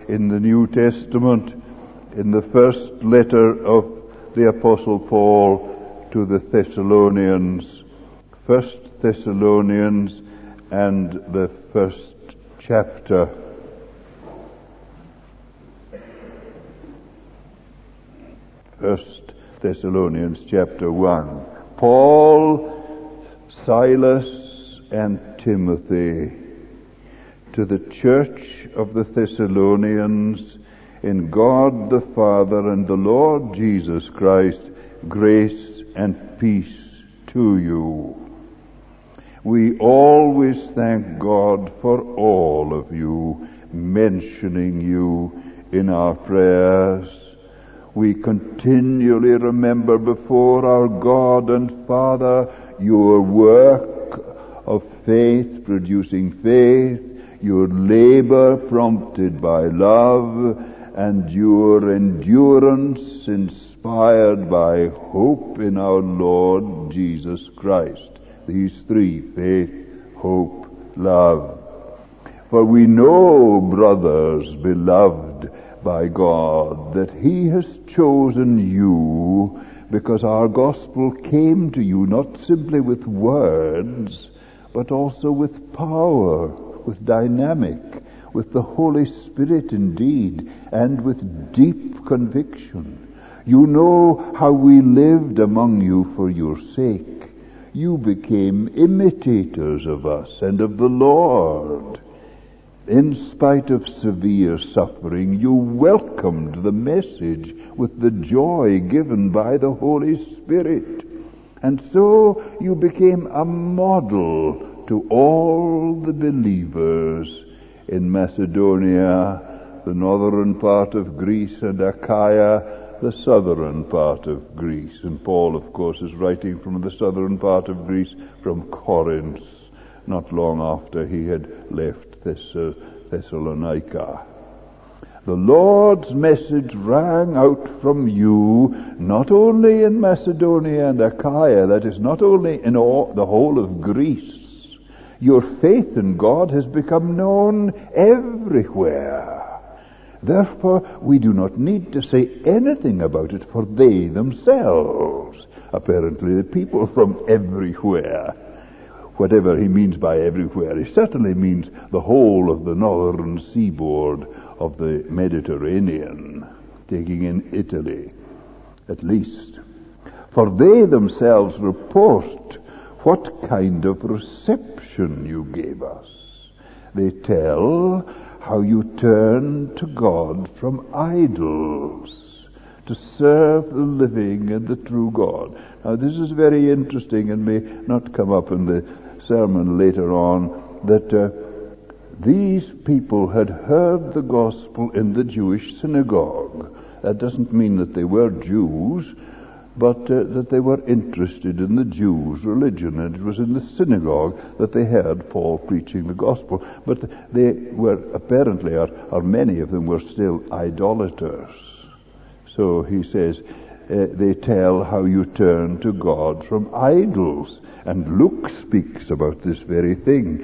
in the New Testament, in the first letter of the Apostle Paul to the Thessalonians, 1 Thessalonians and the first chapter. First Thessalonians chapter 1. Paul, Silas, and Timothy, to the church of the Thessalonians, in God the Father and the Lord Jesus Christ, grace and peace to you. We always thank God for all of you, mentioning you in our prayers. We continually remember before our God and Father your work of faith, producing faith, your labor prompted by love, and your endurance inspired by hope in our Lord Jesus Christ. These three: faith, hope, love. For we know, brothers beloved by God, that He has chosen you, because our gospel came to you not simply with words, but also with power, with dynamic, with the Holy Spirit indeed, and with deep conviction. You know how we lived among you for your sake. You became imitators of us and of the Lord. In spite of severe suffering, you welcomed the message with the joy given by the Holy Spirit. And so you became a model to all the believers in Macedonia, the northern part of Greece, and Achaia, the southern part of Greece. And Paul, of course, is writing from the southern part of Greece, from Corinth, not long after he had left Thessalonica. The Lord's message rang out from you, not only in Macedonia and Achaia, that is, not only in the whole of Greece. Your faith in God has become known everywhere. Therefore, we do not need to say anything about it, for they themselves, apparently the people from everywhere, whatever he means by everywhere, he certainly means the whole of the northern seaboard of the Mediterranean, taking in Italy, at least. For they themselves report what kind of reception you gave us. They tell how you turned to God from idols to serve the living and the true God. Now this is very interesting and may not come up in the sermon later on, that these people had heard the gospel in the Jewish synagogue. That doesn't mean that they were Jews, but that they were interested in the Jews' religion, and it was in the synagogue that they heard Paul preaching the gospel. But they were apparently, or many of them were still idolaters. So he says, they tell how you turn to God from idols. And Luke speaks about this very thing,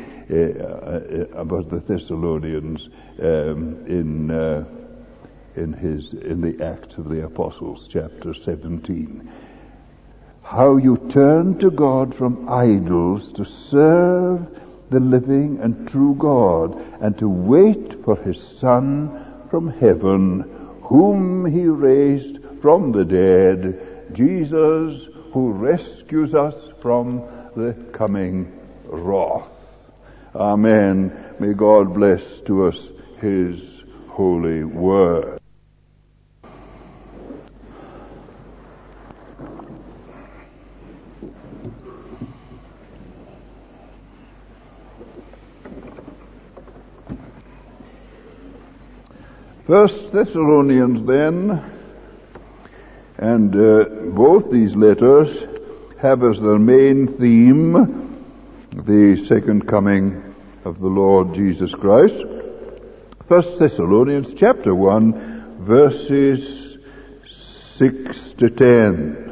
about the Thessalonians in the Acts of the Apostles, chapter 17. How you turn to God from idols to serve the living and true God, and to wait for His Son from heaven, whom He raised from the dead, Jesus, who rescues us from the coming wrath. Amen. May God bless to us His holy word. First Thessalonians then, and both these letters have as their main theme the second coming of the Lord Jesus Christ. First Thessalonians chapter 1, verses 6 to 10.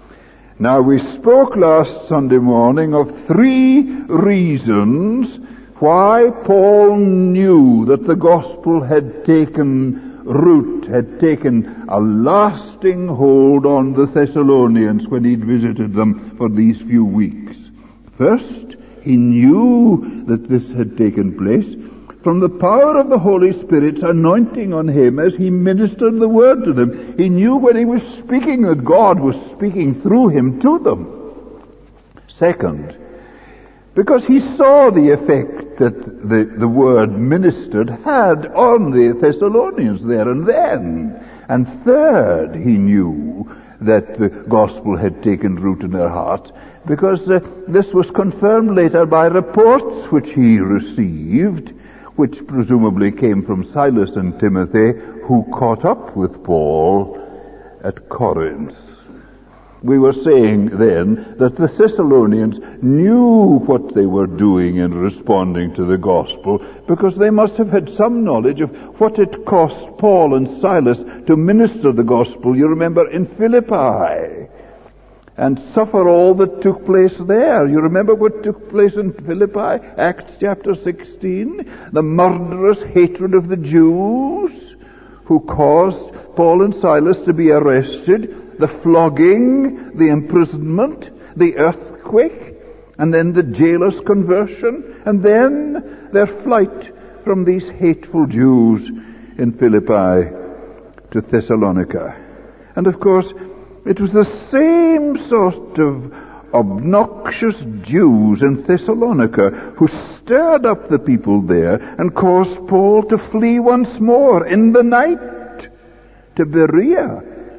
Now we spoke last Sunday morning of three reasons why Paul knew that the gospel had taken root, had taken a lasting hold on the Thessalonians when he'd visited them for these few weeks. First, he knew that this had taken place from the power of the Holy Spirit's anointing on him as he ministered the word to them. He knew when he was speaking that God was speaking through him to them. Second, because he saw the effect that the word ministered had on the Thessalonians there and then. And third, he knew that the gospel had taken root in their hearts, because this was confirmed later by reports which he received, which presumably came from Silas and Timothy, who caught up with Paul at Corinth. We were saying then that the Thessalonians knew what they were doing in responding to the gospel, because they must have had some knowledge of what it cost Paul and Silas to minister the gospel, you remember, in Philippi, and suffer all that took place there. You remember what took place in Philippi? Acts chapter 16, the murderous hatred of the Jews, who caused Paul and Silas to be arrested, the flogging, the imprisonment, the earthquake, and then the jailer's conversion, and then their flight from these hateful Jews in Philippi to Thessalonica. And of course, it was the same sort of obnoxious Jews in Thessalonica who stirred up the people there and caused Paul to flee once more in the night to Berea,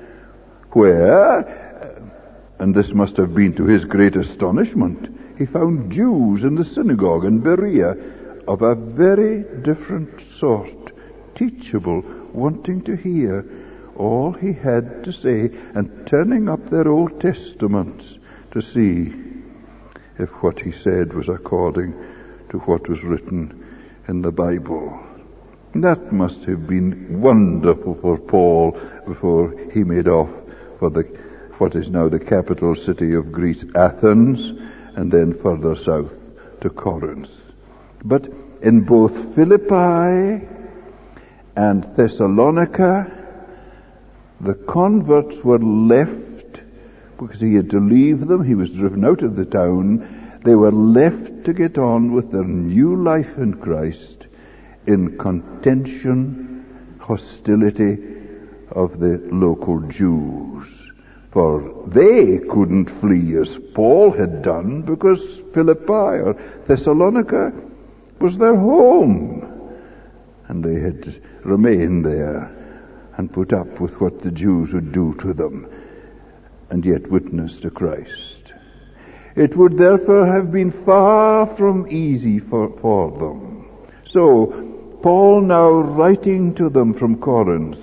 where, and this must have been to his great astonishment, he found Jews in the synagogue in Berea of a very different sort, teachable, wanting to hear all he had to say and turning up their Old Testaments to see if what he said was according to what was written in the Bible. That must have been wonderful for Paul before he made off for what is now the capital city of Greece, Athens, and then further south to Corinth. But in both Philippi and Thessalonica, the converts were left, because he had to leave them, he was driven out of the town, they were left to get on with their new life in Christ in contention, hostility of the local Jews. For they couldn't flee as Paul had done, because Philippi or Thessalonica was their home, and they had to remain there and put up with what the Jews would do to them, and yet witness to Christ. It would therefore have been far from easy for them. So, Paul now writing to them from Corinth,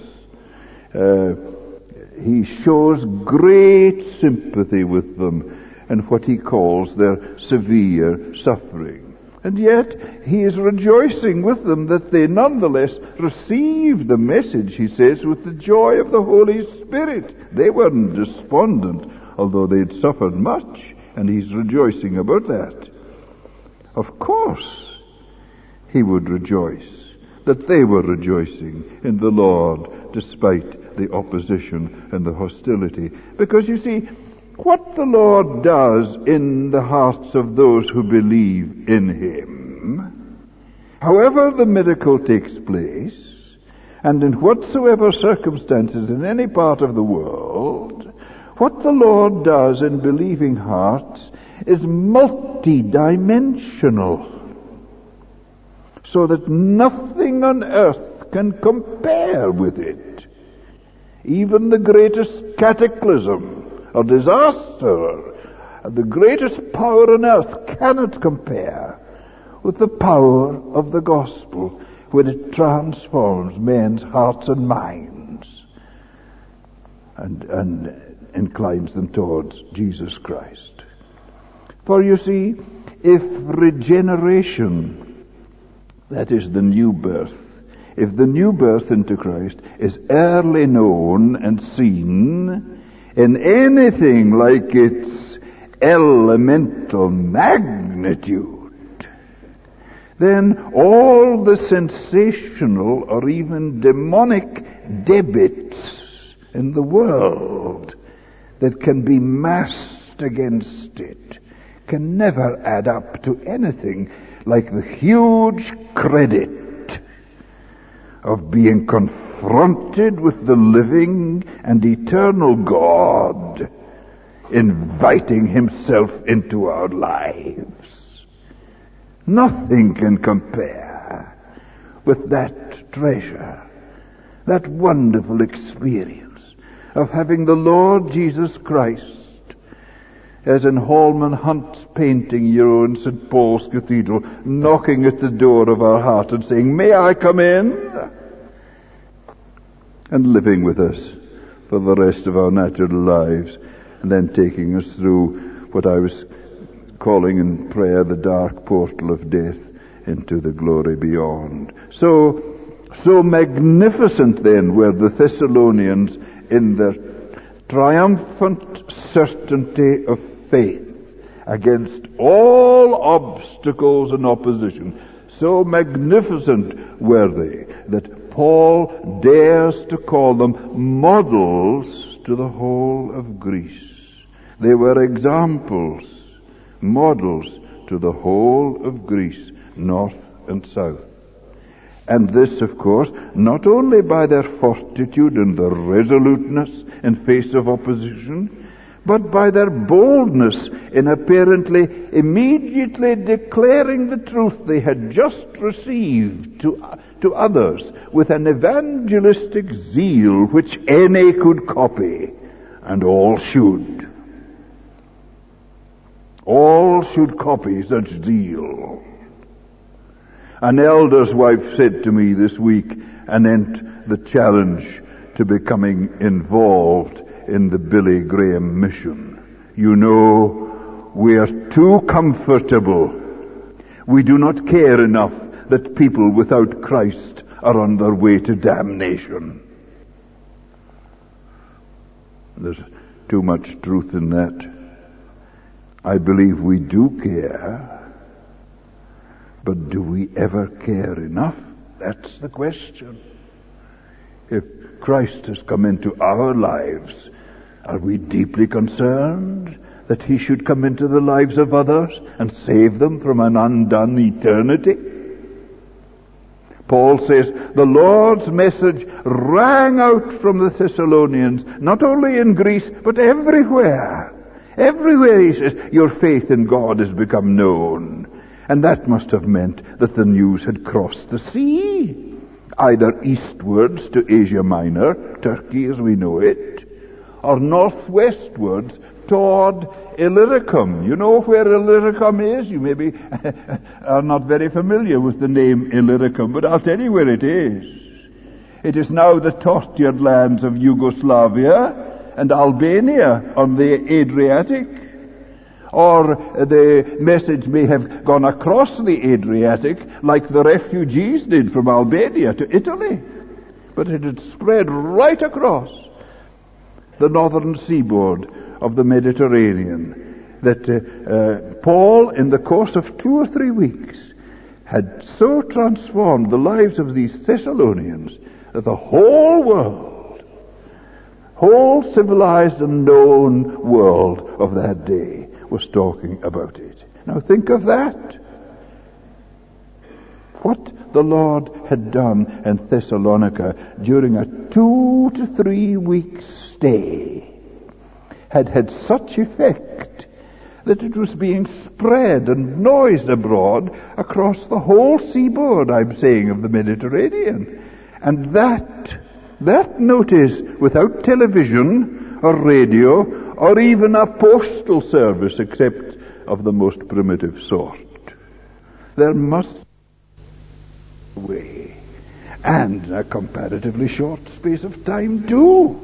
he shows great sympathy with them and what he calls their severe suffering. And yet, he is rejoicing with them that they nonetheless received the message, he says, with the joy of the Holy Spirit. They weren't despondent, although they'd suffered much, and he's rejoicing about that. Of course, he would rejoice that they were rejoicing in the Lord despite the opposition and the hostility. Because you see, what the Lord does in the hearts of those who believe in him, however the miracle takes place, and in whatsoever circumstances in any part of the world, what the Lord does in believing hearts is multidimensional, so that nothing on earth can compare with it. Even the greatest cataclysm or disaster, the greatest power on earth cannot compare with the power of the gospel when it transforms men's hearts and minds and inclines them towards Jesus Christ. For you see, if regeneration, that is the new birth, if the new birth into Christ is early known and seen in anything like its elemental magnitude, then all the sensational or even demonic debits in the world that can be massed against it can never add up to anything like the huge credit of being confronted with the living and eternal God, inviting himself into our lives. Nothing can compare with that treasure, that wonderful experience of having the Lord Jesus Christ, as in Holman Hunt's painting, you know, in St. Paul's Cathedral, knocking at the door of our heart and saying, "May I come in?" and living with us for the rest of our natural lives, and then taking us through what I was calling in prayer the dark portal of death into the glory beyond. So magnificent then were the Thessalonians in their triumphant certainty of faith against all obstacles and opposition. So magnificent were they that Paul dares to call them models to the whole of Greece. They were examples, models to the whole of Greece, north and south. And this, of course, not only by their fortitude and their resoluteness in face of opposition, but by their boldness in apparently immediately declaring the truth they had just received to others with an evangelistic zeal which any could copy, and all should. All should copy such zeal. An elder's wife said to me this week, anent the challenge to becoming involved in the Billy Graham mission, "You know, we are too comfortable. We do not care enough that people without Christ are on their way to damnation." There's too much truth in that. I believe we do care. But do we ever care enough? That's the question. If Christ has come into our lives, are we deeply concerned that he should come into the lives of others and save them from an undone eternity? Paul says the Lord's message rang out from the Thessalonians, not only in Greece, but everywhere. Everywhere, he says, your faith in God has become known. And that must have meant that the news had crossed the sea, either eastwards to Asia Minor, Turkey as we know it, or northwestwards toward Illyricum. You know where Illyricum is? You maybe are not very familiar with the name Illyricum, but I'll tell you where it is. It is now the tortured lands of Yugoslavia and Albania on the Adriatic. Or the message may have gone across the Adriatic like the refugees did from Albania to Italy. But it had spread right across the northern seaboard of the Mediterranean. That Paul, in the course of 2 or 3 weeks, had so transformed the lives of these Thessalonians that the whole world, whole civilized and known world of that day, was talking about it. Now think of that. What the Lord had done in Thessalonica during a 2 to 3 weeks stay had such effect that it was being spread and noised abroad across the whole seaboard, I'm saying, of the Mediterranean. And that notice, without television or radio or even a postal service, except of the most primitive sort. There must be a way, and a comparatively short space of time too.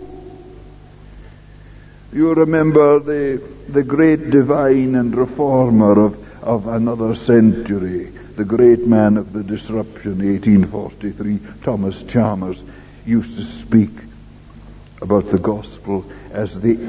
You remember the great divine and reformer of another century, the great man of the disruption, 1843, Thomas Chalmers, used to speak about the gospel as the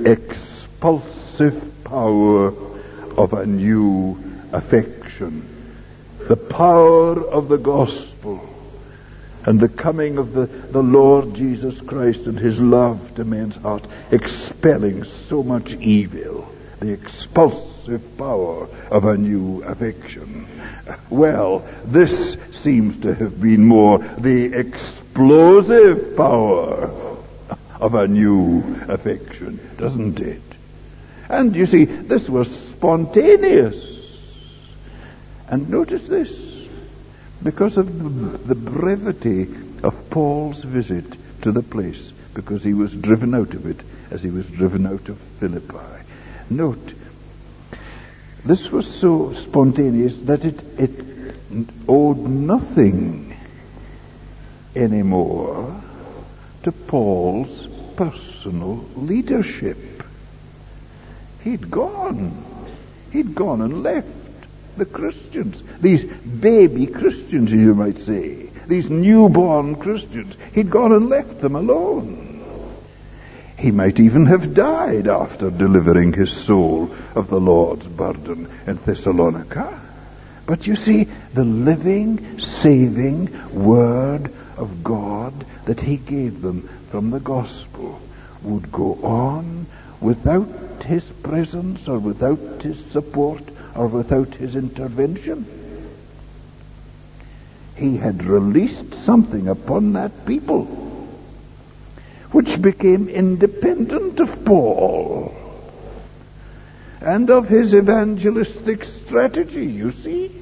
expulsive power of a new affection. the power of the gospel and the coming of the Lord Jesus Christ and his love to men's heart, expelling so much evil, the expulsive power of a new affection. Well, this seems to have been more the explosive power of a new affection, doesn't it? And you see, this was spontaneous. And notice this, because of the brevity of Paul's visit to the place, because he was driven out of it as he was driven out of Philippi. Note, this was so spontaneous that it owed nothing anymore to Paul's personal leadership. He'd gone and left the Christians, these baby Christians, you might say, these newborn Christians. He'd gone and left them alone. He might even have died after delivering his soul of the Lord's burden in Thessalonica. But you see, the living, saving Word of God that he gave them from the gospel would go on without his presence or without his support or without his intervention. He had released something upon that people which became independent of Paul and of his evangelistic strategy, you see.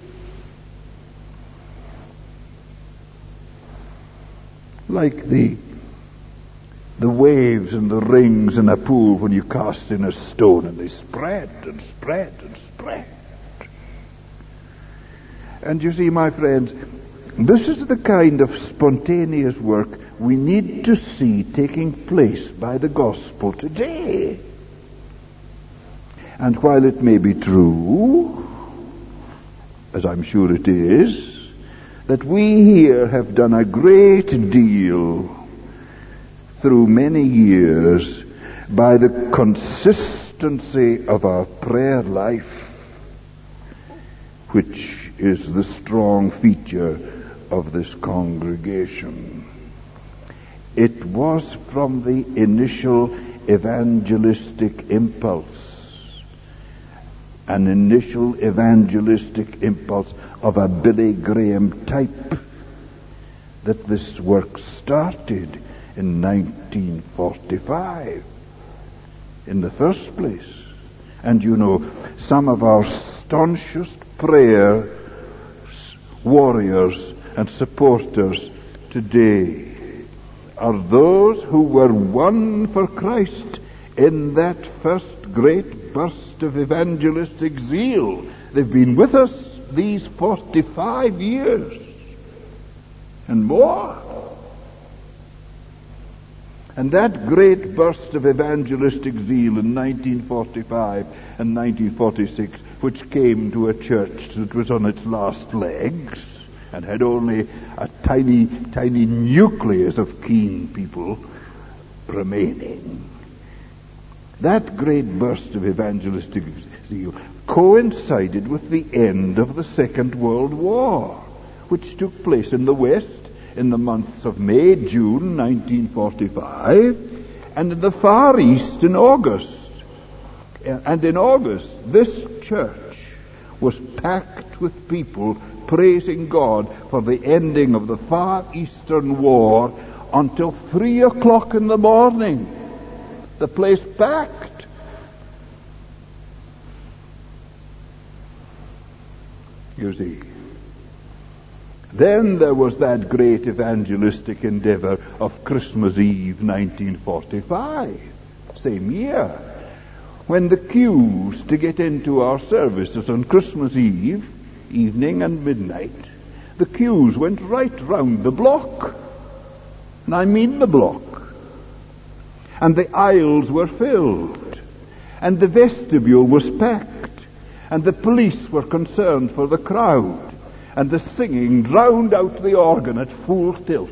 Like the waves and the rings in a pool when you cast in a stone, and they spread and spread and spread. And you see, my friends, this is the kind of spontaneous work we need to see taking place by the gospel today. And while it may be true, as I'm sure it is, that we here have done a great deal through many years by the consistency of our prayer life, which is the strong feature of this congregation. It was from the initial evangelistic impulse, an initial evangelistic impulse of a Billy Graham type, that this work started in 1945 in the first place. And you know, some of our staunchest prayer warriors and supporters today are those who were won for Christ in that first great burst of evangelistic zeal. They've been with us these 45 years and more. And that great burst of evangelistic zeal in 1945 and 1946, which came to a church that was on its last legs and had only a tiny, tiny nucleus of keen people remaining. That great burst of evangelistic zeal coincided with the end of the Second World War, which took place in the West in the months of May, June 1945, and in the Far East in August. And in August, this church was packed with people praising God for the ending of the Far Eastern War until 3 o'clock in the morning. The place packed. You see. Then there was that great evangelistic endeavor of Christmas Eve 1945, same year, when the queues to get into our services on Christmas Eve, evening and midnight, the queues went right round the block. And I mean the block. And the aisles were filled. And the vestibule was packed. And the police were concerned for the crowd. And the singing drowned out the organ at full tilt.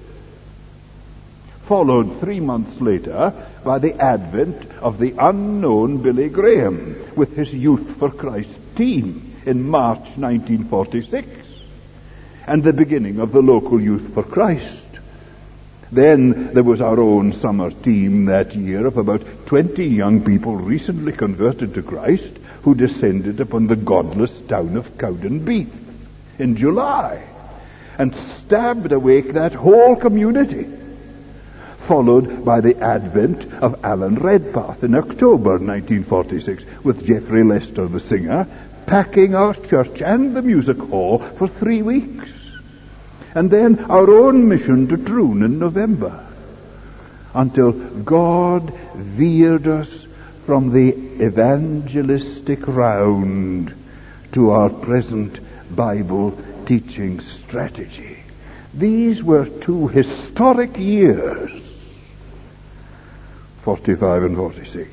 Followed 3 months later by the advent of the unknown Billy Graham with his Youth for Christ team. in March 1946, and the beginning of the local Youth for Christ. Then there was our own summer team that year of about 20 young people recently converted to Christ who descended upon the godless town of Cowdenbeath in July and stabbed awake that whole community, followed by the advent of Alan Redpath in October 1946 with Geoffrey Lester the singer packing our church and the music hall for 3 weeks. And then our own mission to Troon in November, until God veered us from the evangelistic round to our present Bible teaching strategy. These were 2 historic years, 45 and 46.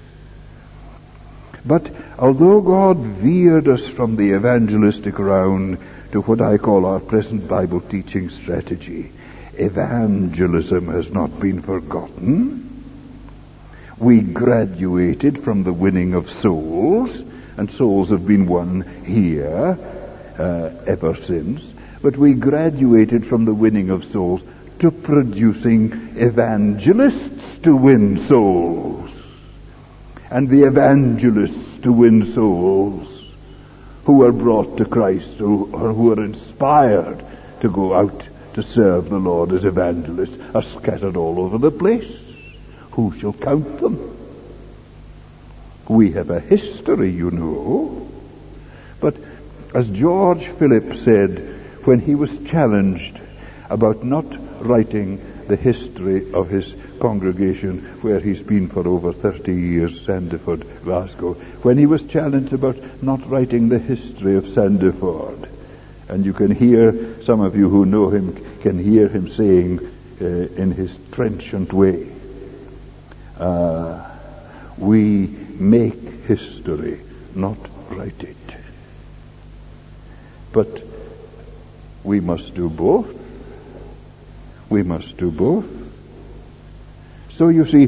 But although God veered us from the evangelistic round to what I call our present Bible teaching strategy, evangelism has not been forgotten. We graduated from the winning of souls, and souls have been won here ever since. But we graduated from the winning of souls to producing evangelists to win souls, and the evangelists to win souls who are brought to Christ, or who are inspired to go out to serve the Lord as evangelists, are scattered all over the place. Who shall count them? We have a history, you know. But as George Phillips said when he was challenged about not writing the history of his congregation where he's been for over 30 years, Sandiford, Glasgow, when he was challenged about not writing the history of Sandiford. And you can hear, some of you who know him can hear him saying in his trenchant way, we make history, not write it. But we must do both. We must do both. So you see,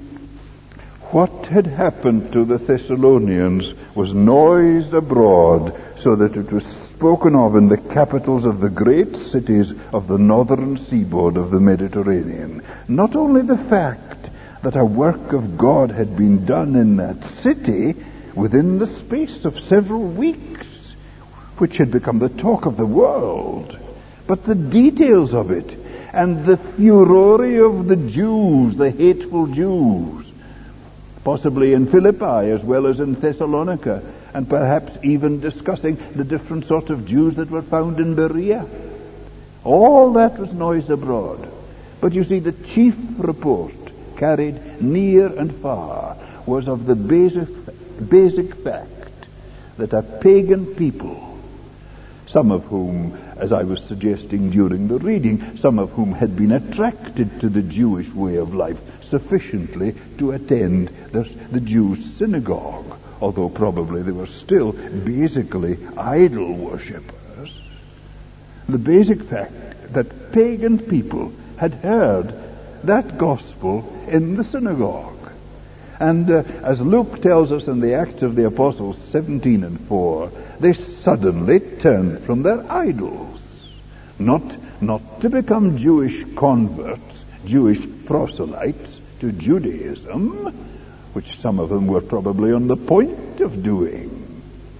what had happened to the Thessalonians was noised abroad so that it was spoken of in the capitals of the great cities of the northern seaboard of the Mediterranean. Not only the fact that a work of God had been done in that city within the space of several weeks, which had become the talk of the world, but the details of it, and the furore of the Jews, the hateful Jews, possibly in Philippi as well as in Thessalonica, and perhaps even discussing the different sorts of Jews that were found in Berea. All that was noised abroad. But you see, the chief report, carried near and far, was of the basic fact that a pagan people, some of whom, as I was suggesting during the reading, some of whom had been attracted to the Jewish way of life sufficiently to attend the Jews' synagogue, although probably they were still basically idol worshippers. The basic fact that pagan people had heard that gospel in the synagogue. And as Luke tells us in the Acts of the Apostles 17 and 4, they suddenly turned from their idols. Not to become Jewish converts, Jewish proselytes to Judaism, which some of them were probably on the point of doing.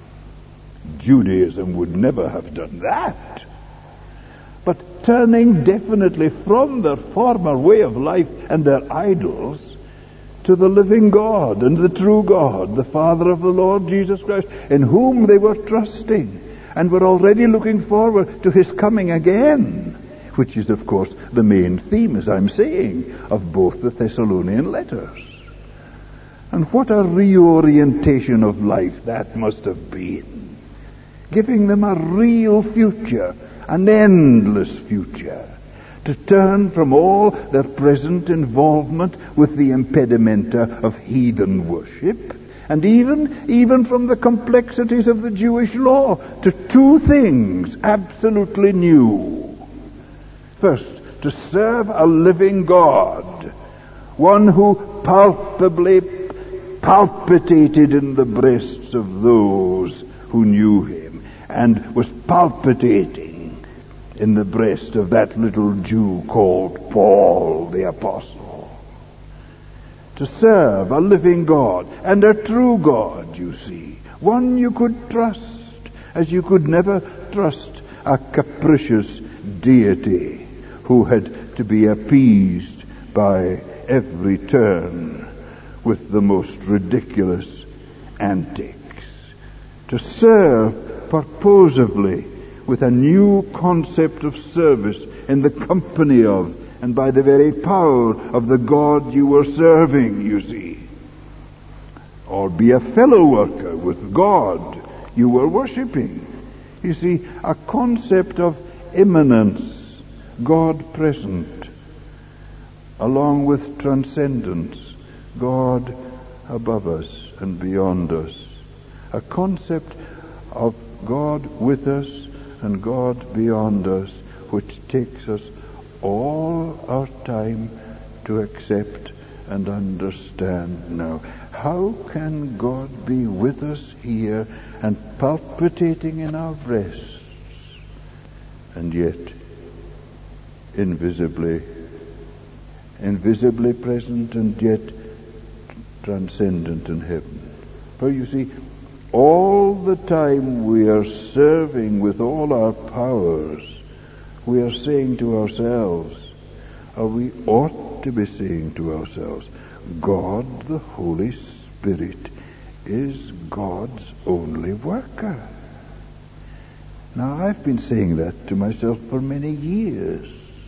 Judaism would never have done that. But turning definitely from their former way of life and their idols to the living God and the true God, the Father of the Lord Jesus Christ, in whom they were trusting and were already looking forward to his coming again, which is, of course, the main theme, as I'm saying, of both the Thessalonian letters. And what a reorientation of life that must have been, giving them a real future, an endless future, to turn from all their present involvement with the impedimenta of heathen worship, and even from the complexities of the Jewish law, to two things absolutely new. First, to serve a living God, one who palpably palpitated in the breasts of those who knew him and was palpitating in the breast of that little Jew called Paul the Apostle. To serve a living God and a true God, you see, one you could trust as you could never trust a capricious deity who had to be appeased by every turn with the most ridiculous antics. To serve purposively with a new concept of service in the company of and by the very power of the God you were serving, you see. Or be a fellow worker with God you were worshipping. You see, a concept of immanence, God present, along with transcendence, God above us and beyond us. A concept of God with us and God beyond us, which takes us all our time to accept and understand now. How can God be with us here and palpitating in our breasts, and yet invisibly present and yet transcendent in heaven? For you see, all the time we are serving with all our powers, we are saying to ourselves, or we ought to be saying to ourselves, God the Holy Spirit is God's only worker. Now, I've been saying that to myself for many years.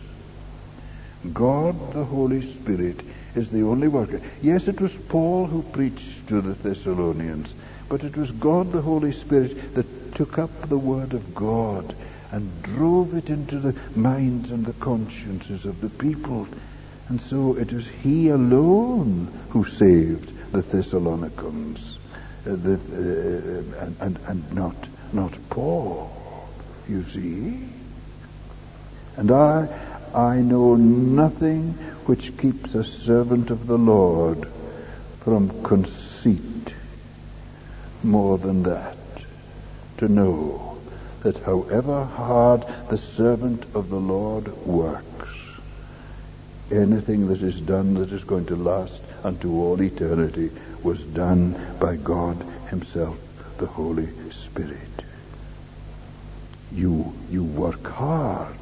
God the Holy Spirit is the only worker. Yes, it was Paul who preached to the Thessalonians, but it was God the Holy Spirit that took up the Word of God and drove it into the minds and the consciences of the people. And so it was He alone who saved the Thessalonians, and not Paul, you see. And I know nothing which keeps a servant of the Lord from conceit more than that, to know that however hard the servant of the Lord works, anything that is done that is going to last unto all eternity was done by God Himself, the Holy Spirit. You work hard.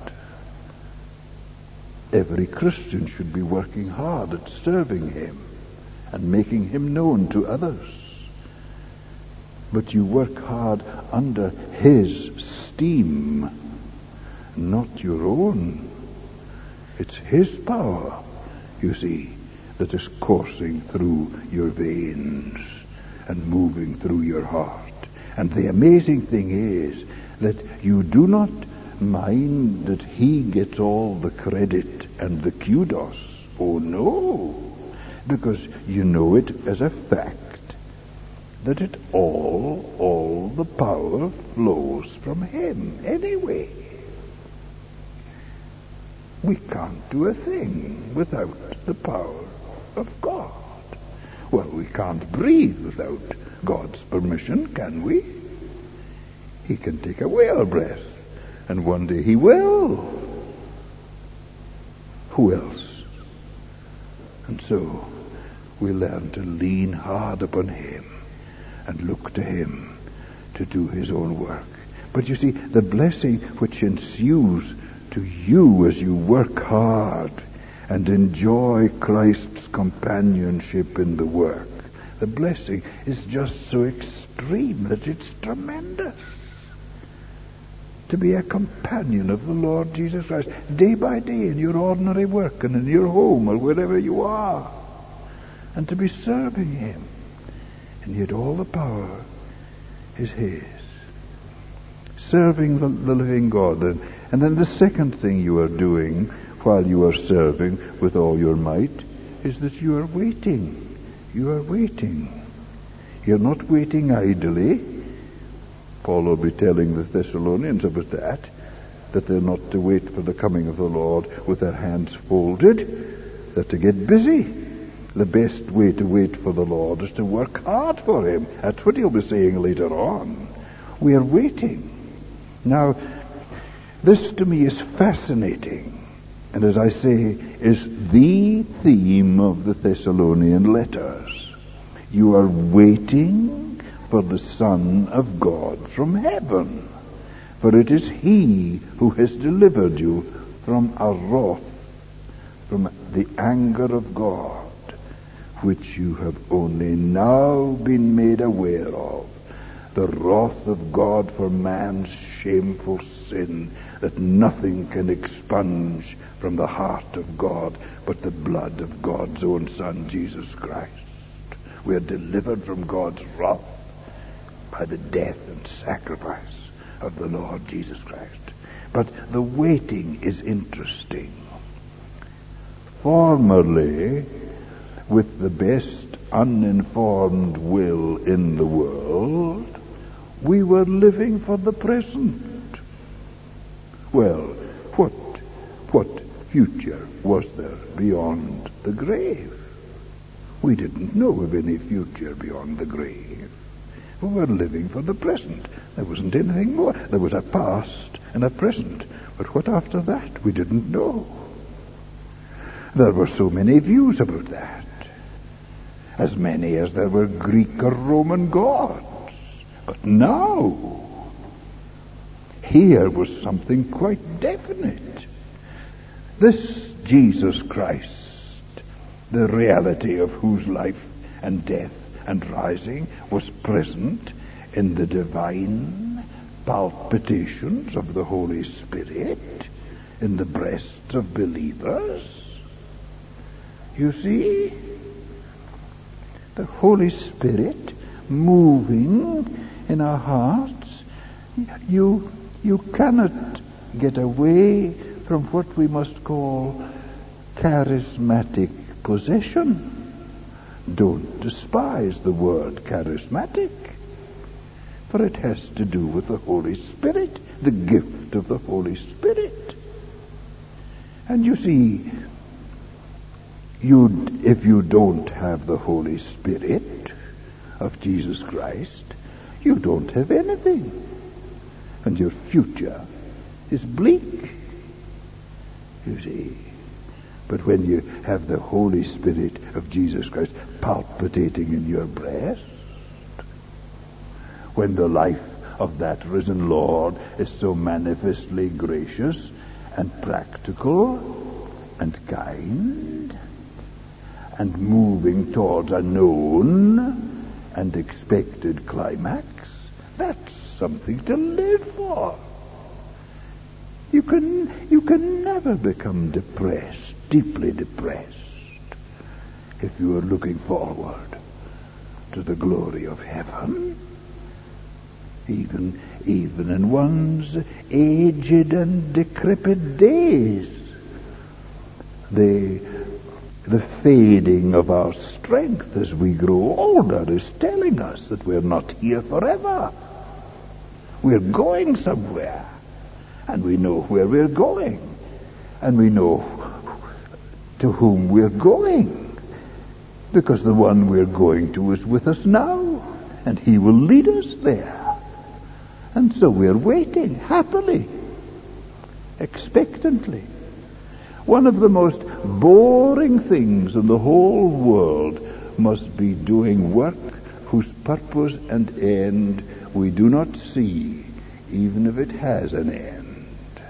Every Christian should be working hard at serving Him and making Him known to others. But you work hard under His steam, not your own. It's His power, you see, that is coursing through your veins and moving through your heart. And the amazing thing is that you do not mind that He gets all the credit and the kudos. Oh no, because you know it as a fact that it all the power flows from Him anyway. We can't do a thing without the power of God. Well, we can't breathe without God's permission, can we? He can take away our breath, and one day He will. Who else? And so we learn to lean hard upon Him and look to Him to do His own work. But you see, the blessing which ensues to you as you work hard and enjoy Christ's companionship in the work, the blessing is just so extreme that it's tremendous. To be a companion of the Lord Jesus Christ, day by day in your ordinary work and in your home or wherever you are, and to be serving Him, and yet all the power is His. Serving the living God. And then the second thing you are doing while you are serving with all your might is that you are waiting. You are waiting. You're not waiting idly. Paul will be telling the Thessalonians about that they're not to wait for the coming of the Lord with their hands folded. They're to get busy. The best way to wait for the Lord is to work hard for Him. That's what He'll be saying later on. We are waiting. Now, this to me is fascinating, and as I say, is the theme of the Thessalonian letters. You are waiting for the Son of God from heaven, for it is He who has delivered you from our wrath, from the anger of God, which you have only now been made aware of, the wrath of God for man's shameful sin, that nothing can expunge from the heart of God but the blood of God's own Son, Jesus Christ. We are delivered from God's wrath by the death and sacrifice of the Lord Jesus Christ. But the waiting is interesting. Formerly, with the best uninformed will in the world, we were living for the present. Well, what future was there beyond the grave? We didn't know of any future beyond the grave. We were living for the present. There wasn't anything more. There was a past and a present. But what after that? We didn't know. There were so many views about that. As many as there were Greek or Roman gods. But now, here was something quite definite. This Jesus Christ, the reality of whose life and death and rising was present in the divine palpitations of the Holy Spirit in the breasts of believers. You see, the Holy Spirit moving in our hearts. You cannot get away from what we must call charismatic possession. Don't despise the word charismatic, for it has to do with the Holy Spirit, the gift of the Holy Spirit. And you see, if you don't have the Holy Spirit of Jesus Christ, you don't have anything, and your future is bleak, you see. But when you have the Holy Spirit of Jesus Christ palpitating in your breast, when the life of that risen Lord is so manifestly gracious and practical and kind and moving towards a known and expected climax, that's something to live for. You can never become depressed, deeply depressed, if you are looking forward to the glory of heaven, even in one's aged and decrepit days. The fading of our strength as we grow older is telling us that we're not here forever. We're going somewhere, and we know where we're going, and we know to whom we're going, because the one we're going to is with us now, and he will lead us there. And so we're waiting happily, expectantly. One of the most boring things in the whole world must be doing work whose purpose and end we do not see, even if it has an end.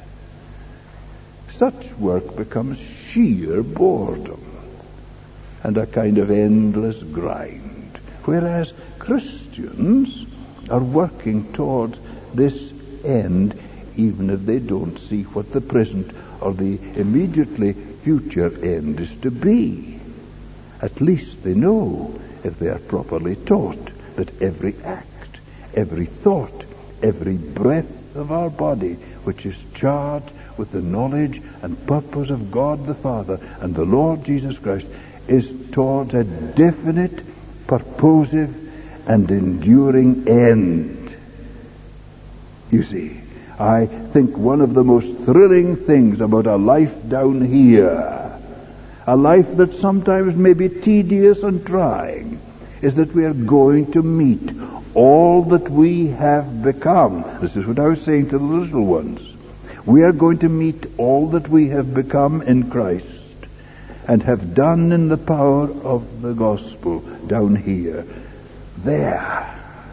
Such work becomes sheer boredom and a kind of endless grind, whereas Christians are working towards this end, even if they don't see what the present or the immediately future end is to be. At least they know, if they are properly taught, that every act, every thought, every breath of our body, which is charged with the knowledge and purpose of God the Father and the Lord Jesus Christ, is towards a definite, purposive, and enduring end. You see, I think one of the most thrilling things about a life down here, a life that sometimes may be tedious and trying, is that we are going to meet all that we have become. This is what I was saying to the little ones. We are going to meet all that we have become in Christ and have done in the power of the gospel down here. There.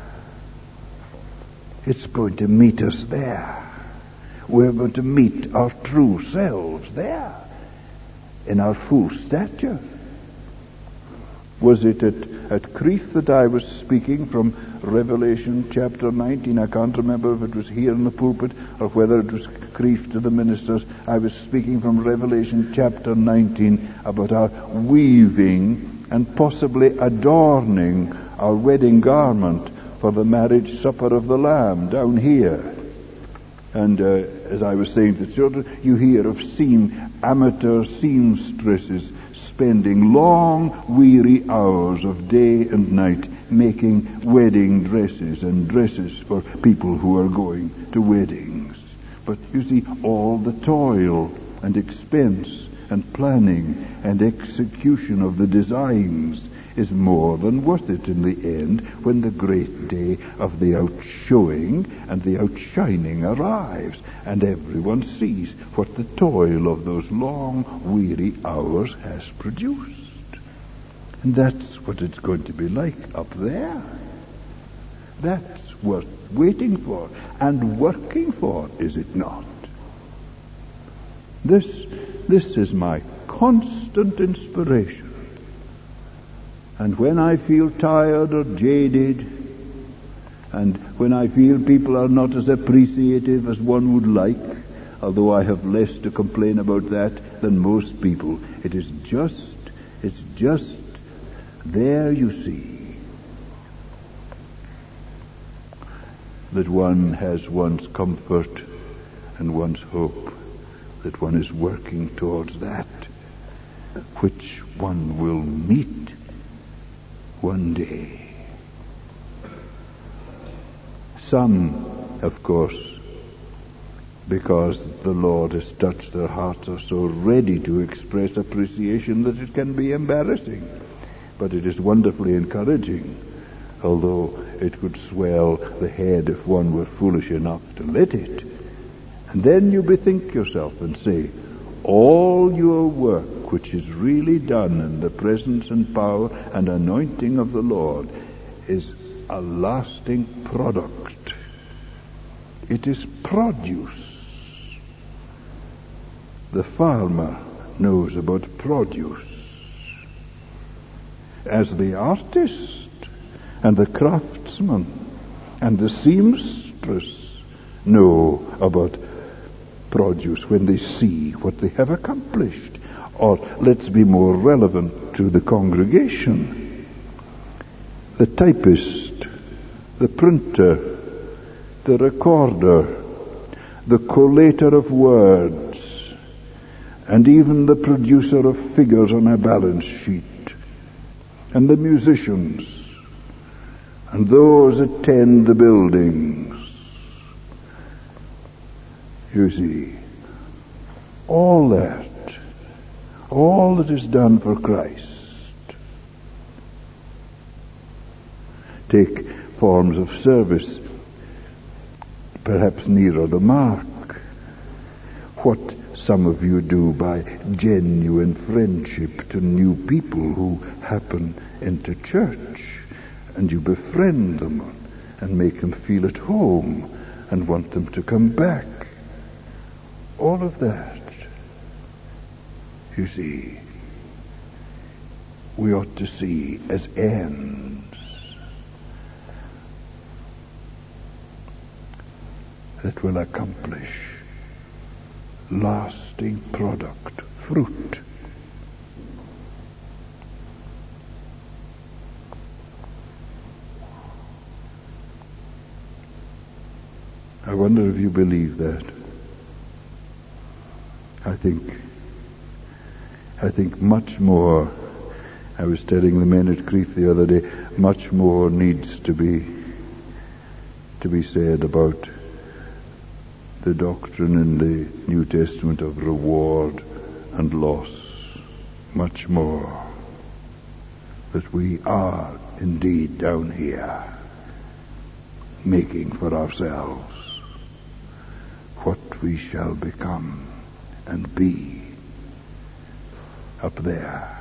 It's going to meet us there. We're going to meet our true selves there, in our full stature. Was it at Crieff that I was speaking from Revelation chapter 19? I can't remember if it was here in the pulpit or whether it was Crieff to the ministers. I was speaking from Revelation chapter 19 about our weaving and possibly adorning our wedding garment for the marriage supper of the Lamb down here. And as I was saying to the children, you hear of amateur seamstresses spending long, weary hours of day and night making wedding dresses and dresses for people who are going to weddings. But you see, all the toil and expense and planning and execution of the designs is more than worth it in the end when the great day of the outshowing and the outshining arrives and everyone sees what the toil of those long, weary hours has produced. And that's what it's going to be like up there. That's worth waiting for and working for, is it not? This is my constant inspiration. And when I feel tired or jaded, and when I feel people are not as appreciative as one would like, although I have less to complain about that than most people, it's just there you see that one has one's comfort and one's hope, that one is working towards that which one will meet one day. Some, of course, because the Lord has touched their hearts, are so ready to express appreciation that it can be embarrassing. But it is wonderfully encouraging, although it could swell the head if one were foolish enough to let it. And then you bethink yourself and say, all your work which is really done in the presence and power and anointing of the Lord is a lasting product. It is produce. The farmer knows about produce, as the artist and the craftsman and the seamstress know about produce when they see what they have accomplished. Or let's be more relevant to the congregation. The typist, the printer, the recorder, the collator of words, and even the producer of figures on a balance sheet, and the musicians, and those attend the buildings. You see, all that is done for Christ. Take forms of service, perhaps nearer the mark. What some of you do by genuine friendship to new people who happen into church, and you befriend them and make them feel at home and want them to come back. All of that, you see, we ought to see as ends that will accomplish lasting product, fruit. I wonder if you believe that. I think much more, I was telling the men at Crieff the other day, much more needs to be said about the doctrine in the New Testament of reward and loss. Much more. That we are indeed down here making for ourselves what we shall become and be up there.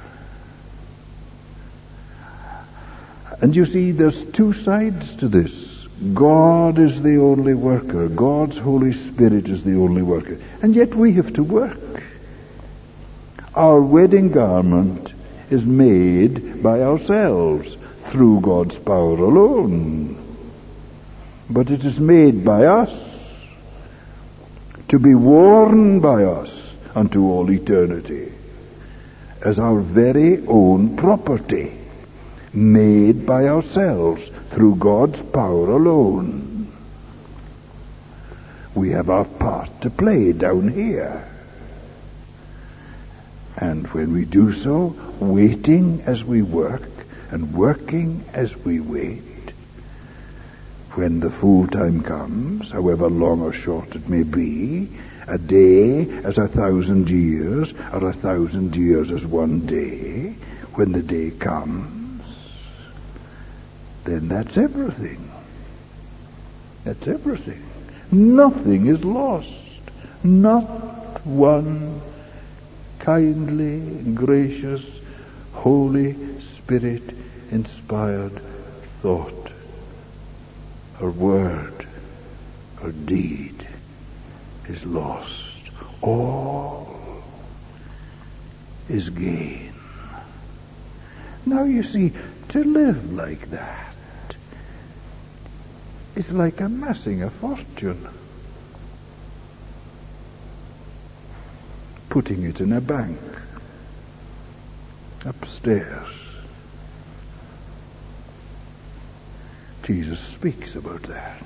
And you see, there's two sides to this. God is the only worker. God's Holy Spirit is the only worker. And yet we have to work. Our wedding garment is made by ourselves through God's power alone. But it is made by us, to be worn by us unto all eternity, as our very own property, made by ourselves through God's power alone. We have our part to play down here. And when we do so, waiting as we work and working as we wait, when the full time comes, however long or short it may be, a day as 1,000 years, or 1,000 years as one day, when the day comes, then that's everything. That's everything. Nothing is lost. Not one kindly, gracious, Holy Spirit-inspired thought, or word, or deed is lost. All is gain. Now you see, to live like that is like amassing a fortune, putting it in a bank upstairs. Jesus speaks about that.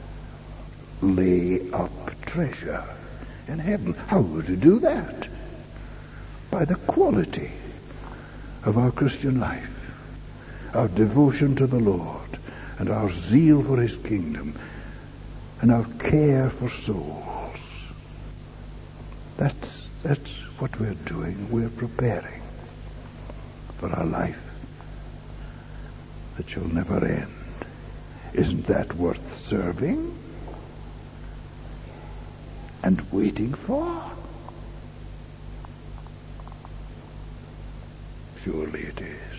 Lay up treasure in heaven. How would you do that? By the quality of our Christian life, our devotion to the Lord, and our zeal for His kingdom, and our care for souls. That's what we're doing. We're preparing for our life that shall never end. Isn't that worth serving and waiting for? Surely it is.